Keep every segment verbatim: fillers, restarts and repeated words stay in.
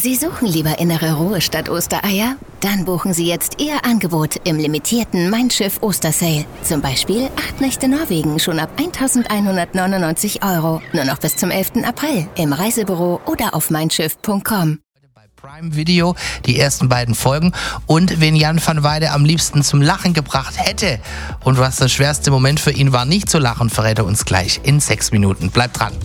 Sie suchen lieber innere Ruhe statt Ostereier? Dann buchen Sie jetzt Ihr Angebot im limitierten Mein Schiff Ostersale. Zum Beispiel acht Nächte Norwegen schon ab eintausendeinhundertneunundneunzig Euro. Nur noch bis zum elften April im Reisebüro oder auf mein schiff punkt com. Prime Video, die ersten beiden Folgen und wen Jan van Weide am liebsten zum Lachen gebracht hätte und was der schwerste Moment für ihn war, nicht zu lachen, verrät er uns gleich in sechs Minuten. Bleibt dran.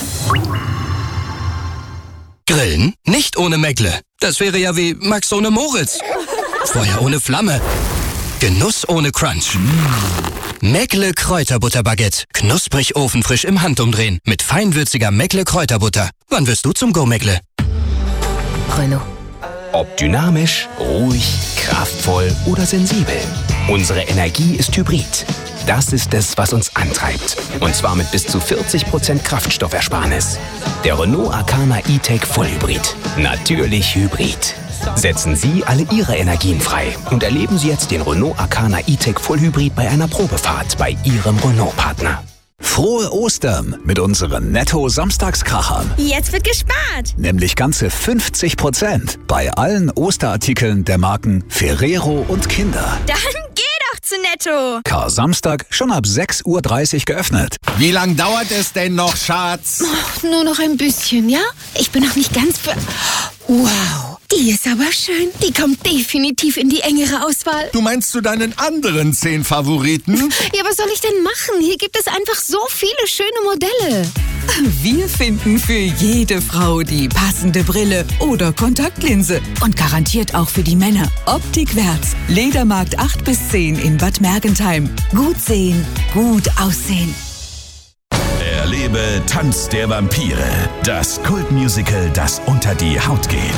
Grillen nicht ohne Meckle. Das wäre ja wie Max ohne Moritz. Feuer ohne Flamme. Genuss ohne Crunch. Meckle Kräuterbutterbaguette. Knusprig ofenfrisch im Handumdrehen. Mit feinwürziger Meckle Kräuterbutter. Wann wirst du zum Go Meckle? Renault. Ob dynamisch, ruhig, kraftvoll oder sensibel. Unsere Energie ist hybrid. Das ist es, was uns antreibt. Und zwar mit bis zu vierzig Prozent Kraftstoffersparnis. Der Renault Arkana E-Tech Vollhybrid. Natürlich Hybrid. Setzen Sie alle Ihre Energien frei und erleben Sie jetzt den Renault Arkana E-Tech Vollhybrid bei einer Probefahrt bei Ihrem Renault-Partner. Frohe Ostern mit unseren Netto-Samstagskrachern. Jetzt wird gespart. Nämlich ganze fünfzig Prozent bei allen Osterartikeln der Marken Ferrero und Kinder. Dann geh doch zu Netto. Kar-Samstag schon ab sechs Uhr dreißig geöffnet. Wie lang dauert es denn noch, Schatz? Oh, nur noch ein bisschen, ja? Ich bin noch nicht ganz für... Wow, die ist aber schön. Die kommt definitiv in die engere Auswahl. Du meinst zu deinen anderen zehn Favoriten? Ja, was soll ich denn machen? Hier gibt es einfach so viele schöne Modelle. Wir finden für jede Frau die passende Brille oder Kontaktlinse. Und garantiert auch für die Männer. Optik Wärts. Ledermarkt acht bis zehn in Bad Mergentheim. Gut sehen, gut aussehen. Erlebe Tanz der Vampire, das Kultmusical, das unter die Haut geht.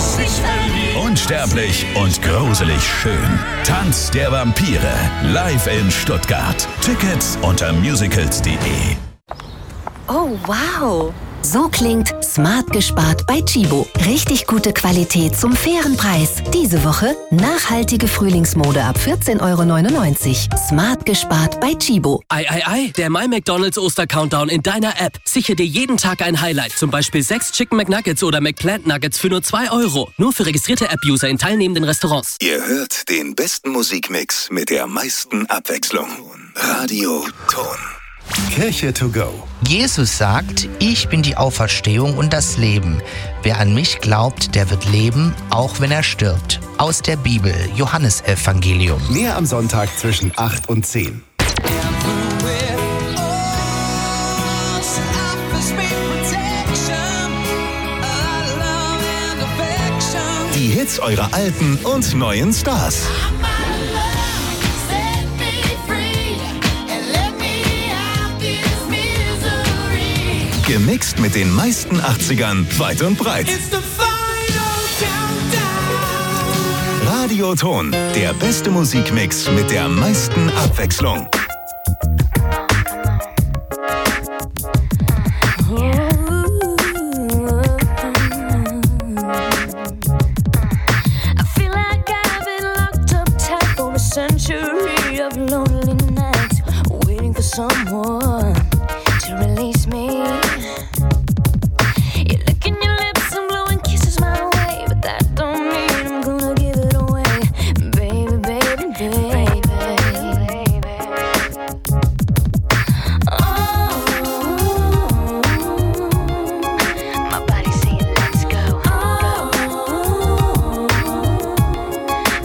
Unsterblich und gruselig schön. Tanz der Vampire, live in Stuttgart. Tickets unter musicals punkt de. Oh, wow. So klingt smart gespart bei Tchibo. Richtig gute Qualität zum fairen Preis. Diese Woche nachhaltige Frühlingsmode ab vierzehn Euro neunundneunzig. Smart gespart bei Tchibo. Ei, ei, ei, der My McDonald's Oster-Countdown in deiner App. Sichere dir jeden Tag ein Highlight. Zum Beispiel sechs Chicken McNuggets oder McPlant Nuggets für nur zwei Euro. Nur für registrierte App-User in teilnehmenden Restaurants. Ihr hört den besten Musikmix mit der meisten Abwechslung. Radio Ton. Kirche to go. Jesus sagt, ich bin die Auferstehung und das Leben. Wer an mich glaubt, der wird leben, auch wenn er stirbt. Aus der Bibel, Johannesevangelium. Mehr am Sonntag zwischen acht und zehn. Die Hits eurer alten und neuen Stars. Gemixt mit den meisten achtzigern weit und breit. Radio Ton, der beste Musikmix mit der meisten Abwechslung.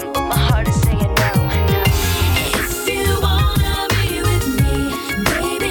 Baby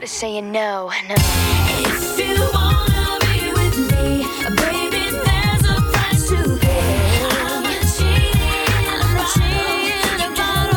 to saying no, no. If you wanna be with me, baby, there's a price to pay. I'm not cheating, I'm not cheating about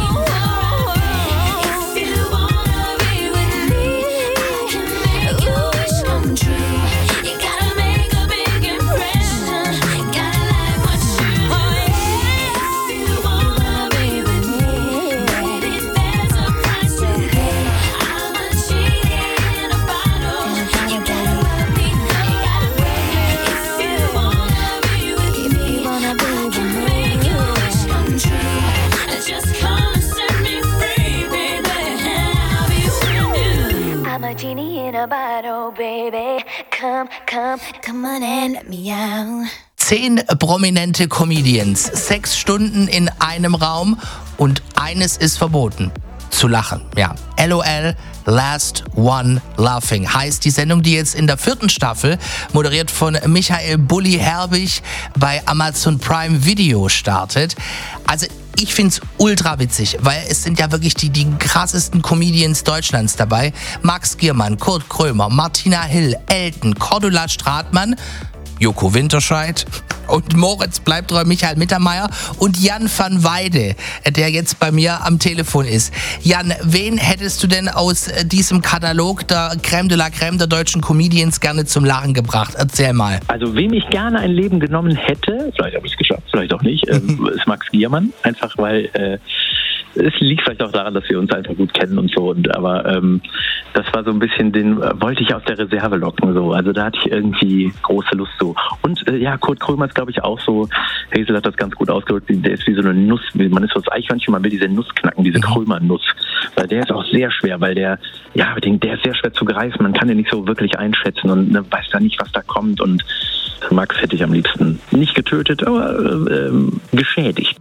all. If you wanna be with me, I can make your wish come true. You gotta make a big impression, gotta like what you do. If you wanna be with me, baby, there's a price to pay. I'm not cheating about all. You gotta let me know. You gotta wait. If you wanna be with me, I can make your wish come true. Just come and set me free, baby. I'll be with you. I'm a genie in a bottle, baby. Come, come, come on and let me out. Zehn prominente Comedians, sechs Stunden in einem Raum und eines ist verboten: zu lachen. Ja, LOL, Last One Laughing heißt die Sendung, die jetzt in der vierten Staffel, moderiert von Michael Bulli Herbig, bei Amazon Prime Video startet. Also ich find's ultra witzig, weil es sind ja wirklich die, die krassesten Comedians Deutschlands dabei. Max Giermann, Kurt Krömer, Martina Hill, Elton, Cordula Stratmann, Joko Winterscheid und Moritz Bleibtreu, Michael Mittermeier und Jan van Weide, der jetzt bei mir am Telefon ist. Jan, wen hättest du denn aus diesem Katalog der Crème de la Crème der deutschen Comedians gerne zum Lachen gebracht? Erzähl mal. Also wem ich gerne ein Leben genommen hätte, vielleicht habe ich es geschafft, vielleicht auch nicht, ähm, ist Max Giermann. Einfach weil äh, es liegt vielleicht auch daran, dass wir uns einfach gut kennen und so. Und aber ähm, das war so ein bisschen, den äh, wollte ich aus der Reserve locken. So. Also da hatte ich irgendwie große Lust so. Und äh, ja, Kurt Krömer ist, glaube ich, auch so, Hazel hat das ganz gut ausgedrückt, der ist wie so eine Nuss, man ist so das Eichhörnchen, man will diese Nuss knacken, diese Krömer-Nuss. Weil der ist auch sehr schwer, weil der, ja, der ist sehr schwer zu greifen, man kann den nicht so wirklich einschätzen und ne, weiß da nicht, was da kommt. Und Max hätte ich am liebsten nicht getötet, aber äh, ähm, geschädigt.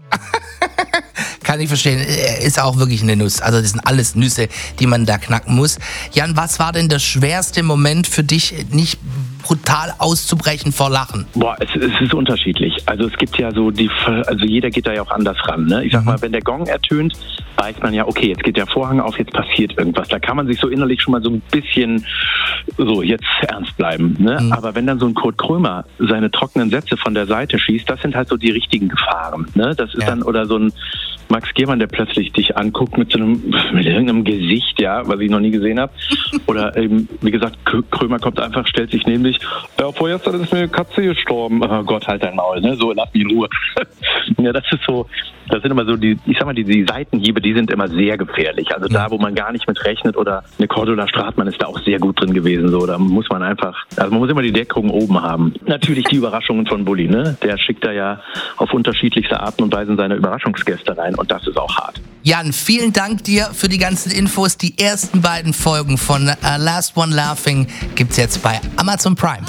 Kann ich verstehen. Er ist auch wirklich eine Nuss. Also das sind alles Nüsse, die man da knacken muss. Jan, was war denn der schwerste Moment für dich, nicht brutal auszubrechen vor Lachen? Boah, es, es ist unterschiedlich. Also es gibt ja so die, also jeder geht da ja auch anders ran. Ne? Ich sag mal, wenn der Gong ertönt, weiß man ja, okay, jetzt geht der Vorhang auf, jetzt passiert irgendwas. Da kann man sich so innerlich schon mal so ein bisschen so jetzt ernst bleiben. Ne? Mhm. Aber wenn dann so ein Kurt Krömer seine trockenen Sätze von der Seite schießt, das sind halt so die richtigen Gefahren. Ne? Das ist ja dann, oder so ein Max Giermann, der plötzlich dich anguckt mit so einem, mit irgendeinem Gesicht, ja, was ich noch nie gesehen habe. Oder eben, wie gesagt, Krömer kommt einfach, stellt sich neben dich, ja, vorgestern ist mir eine Katze gestorben. Oh Gott, halt dein Maul, ne? So, lass mich in Ruhe. Ja, das ist so, das sind immer so die, ich sag mal, die, die Seitenhiebe, die sind immer sehr gefährlich. Also da, wo man gar nicht mit rechnet, oder eine Cordula Stratmann ist da auch sehr gut drin gewesen, so, da muss man einfach, also man muss immer die Deckung oben haben. Natürlich die Überraschungen von Bulli, ne? Der schickt da ja auf unterschiedlichste Arten und Weisen seine Überraschungsgäste rein. Und das ist auch hart. Jan, vielen Dank dir für die ganzen Infos. Die ersten beiden Folgen von uh, Last One Laughing gibt's jetzt bei Amazon Prime.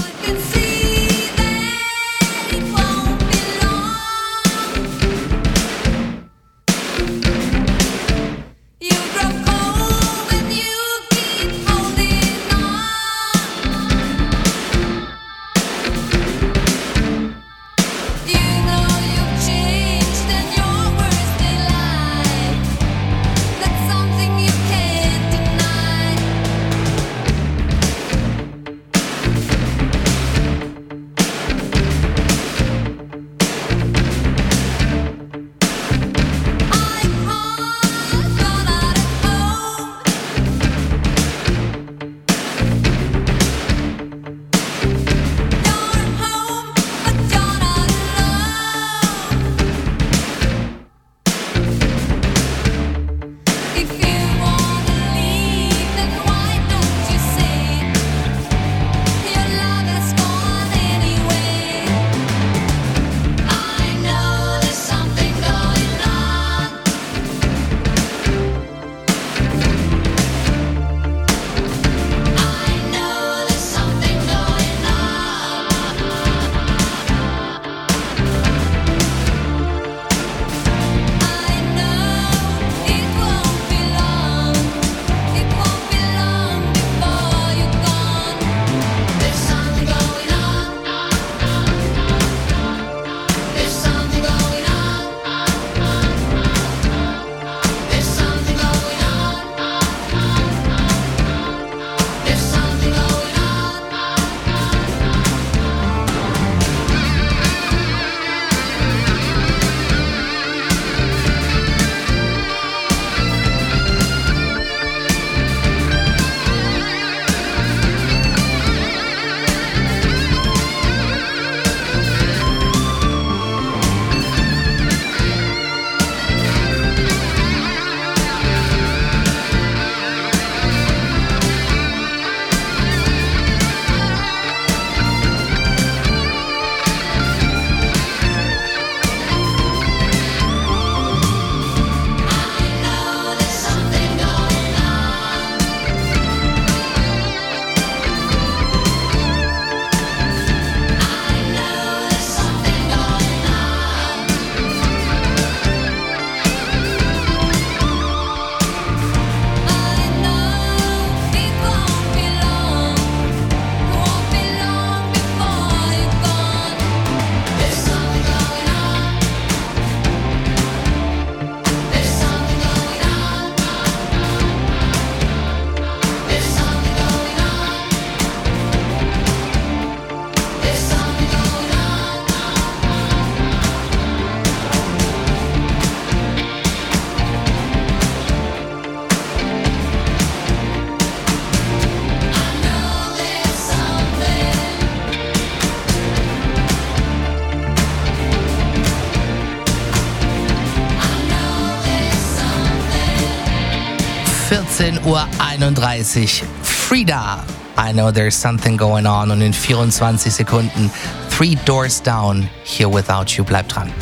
vierzehn Uhr einunddreißig. Frida, I know there's something going on. Und in vierundzwanzig Sekunden Three Doors Down, Here Without You. Bleibt dran.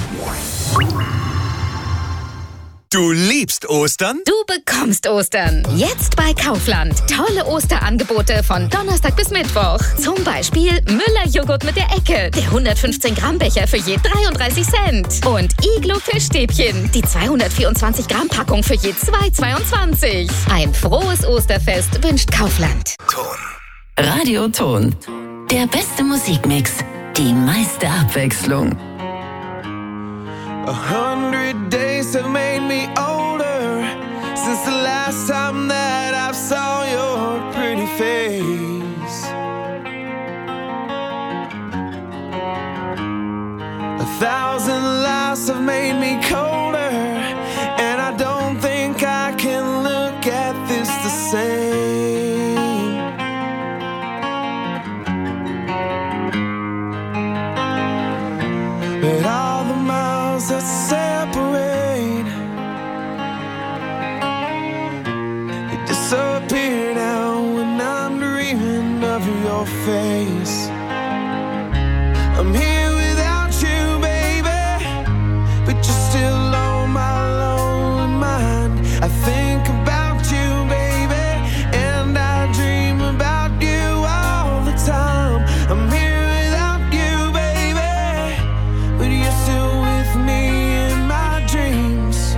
Du liebst Ostern? Du bekommst Ostern. Jetzt bei Kaufland. Tolle Osterangebote von Donnerstag bis Mittwoch. Zum Beispiel Müller-Joghurt mit der Ecke. Der hundertfünfzehn Gramm Becher für je dreiunddreißig Cent. Und Iglo-Fischstäbchen. Die zweihundertvierundzwanzig Gramm Packung für je zwei Euro zweiundzwanzig. Ein frohes Osterfest wünscht Kaufland. Ton. Radioton. Der beste Musikmix. Die meiste Abwechslung. A hundred days have made me older since the last time that I saw your pretty face. A thousand lives have made me colder, and I don't think I can look at this the same. But all the miles that separate, they disappear now when I'm dreaming of your face. I'm here without you, baby, but you're still on my lonely mind. I think about you, baby, and I dream about you all the time. I'm here without you, baby, but you're still with me in my dreams.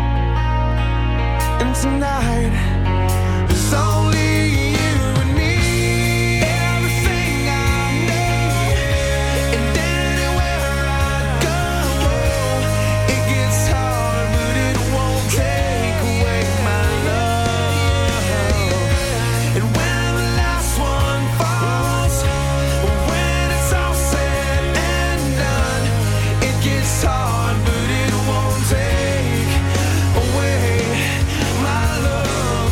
And tonight, it's only you and me. Everything I know, and anywhere I go, it gets hard, but it won't take away my love. And when the last one falls, when it's all said and done, it gets hard, but it won't take away my love.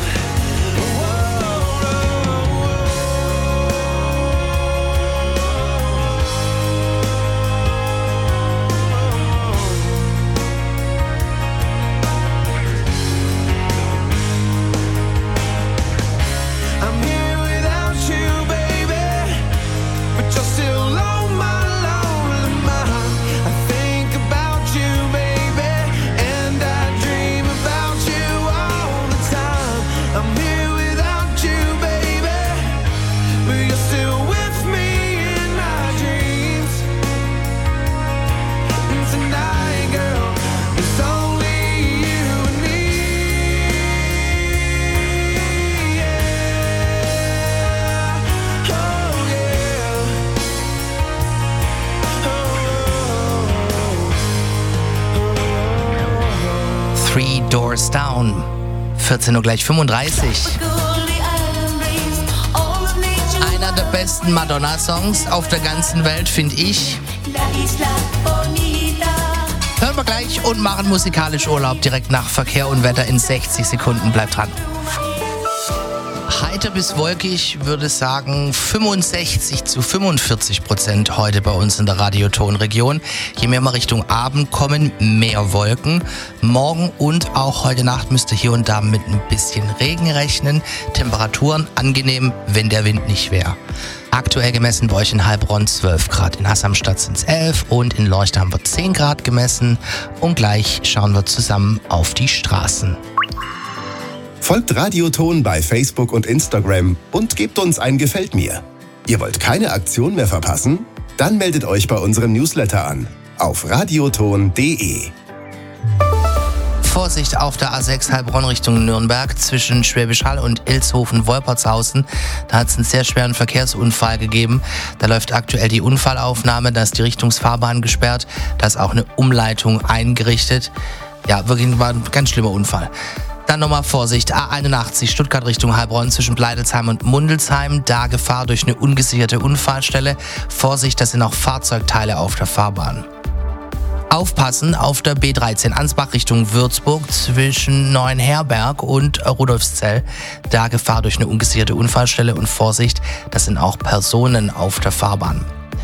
I'm here without you, baby, but you're still on my lonely mind. I think about you, baby, and I dream about you all the time. I'm here without you, baby, but you're still with me in my dreams. And tonight, girl, it's only you and me. Yeah. Oh, yeah. Three Doors Down. vierzehn Uhr gleich fünfunddreißig. Einer der besten Madonna-Songs auf der ganzen Welt, finde ich. Hören wir gleich und machen musikalisch Urlaub direkt nach Verkehr und Wetter in sechzig Sekunden. Bleibt dran. Heiter bis wolkig, würde sagen fünfundsechzig zu fünfundvierzig Prozent heute bei uns in der Radiotonregion. Je mehr wir Richtung Abend kommen, mehr Wolken. Morgen und auch heute Nacht müsste hier und da mit ein bisschen Regen rechnen. Temperaturen angenehm, wenn der Wind nicht wäre. Aktuell gemessen bei euch in Heilbronn zwölf Grad, in Hassamstadt sind es elf und in Leuchte haben wir zehn Grad gemessen. Und gleich schauen wir zusammen auf die Straßen. Folgt Radioton bei Facebook und Instagram und gebt uns ein Gefällt mir. Ihr wollt keine Aktion mehr verpassen? Dann meldet euch bei unserem Newsletter an auf radioton punkt de. Vorsicht auf der A sechs Heilbronn Richtung Nürnberg zwischen Schwäbisch Hall und Ilshofen-Wolpertshausen. Da hat es einen sehr schweren Verkehrsunfall gegeben. Da läuft aktuell die Unfallaufnahme, da ist die Richtungsfahrbahn gesperrt, da ist auch eine Umleitung eingerichtet. Ja, wirklich war ein ganz schlimmer Unfall. Dann nochmal Vorsicht, A einundachtzig Stuttgart Richtung Heilbronn zwischen Bleidelsheim und Mundelsheim. Da Gefahr durch eine ungesicherte Unfallstelle. Vorsicht, das sind auch Fahrzeugteile auf der Fahrbahn. Aufpassen auf der B dreizehn Ansbach Richtung Würzburg zwischen Neuenherberg und Rudolfszell. Da Gefahr durch eine ungesicherte Unfallstelle und Vorsicht, das sind auch Personen auf der Fahrbahn.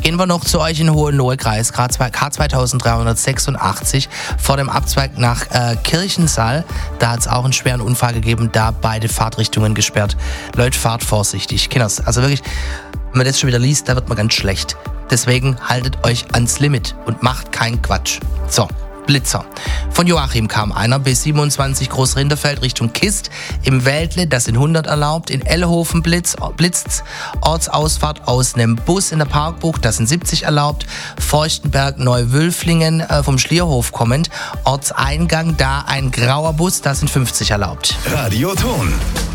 Gehen wir noch zu euch in Hohenlohe-Kreis, K zweitausenddreihundertsechsundachtzig, vor dem Abzweig nach äh, Kirchensall. Da hat es auch einen schweren Unfall gegeben, da beide Fahrtrichtungen gesperrt. Leute, fahrt vorsichtig. Kinders, also wirklich, wenn man das schon wieder liest, da wird man ganz schlecht. Deswegen haltet euch ans Limit und macht keinen Quatsch. So. Blitzer. Von Joachim kam einer B siebenundzwanzig Großrinderfeld Richtung Kist. Im Wäldle, das sind hundert erlaubt. In Ellehofen blitz, blitzt's. Ortsausfahrt aus einem Bus in der Parkbucht, das sind siebzig erlaubt. Feuchtenberg, Neuwülflingen äh, vom Schlierhof kommend. Ortseingang, da ein grauer Bus, das sind fünfzig erlaubt. Radioton.